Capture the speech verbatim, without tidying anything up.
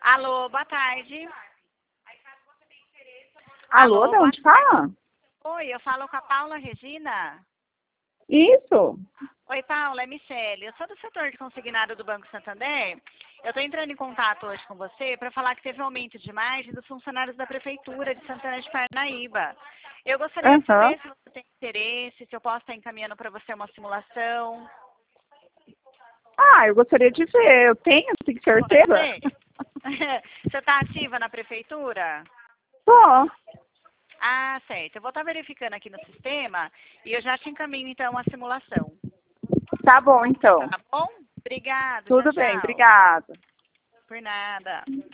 Alô, boa tarde. Alô, Alô, de onde fala? Oi, eu falo com a Paula Regina. Isso. Oi, Paula, é Michele. Eu sou do setor de consignado do Banco Santander. Eu estou entrando em contato hoje com você para falar que teve um aumento de margem dos funcionários da Prefeitura de Santana de Parnaíba. Eu gostaria Uhum. de saber se você tem interesse, se eu posso estar encaminhando para você uma simulação. Ah, eu gostaria de ver. Eu tenho, tenho certeza? Você Você está ativa na Prefeitura? Tô. Ah, certo. Eu vou estar verificando aqui no sistema e eu já te encaminho, então, a simulação. Tá bom, então. Tá bom? Obrigado. Tudo Tchau, bem, tchau. obrigada. Por nada.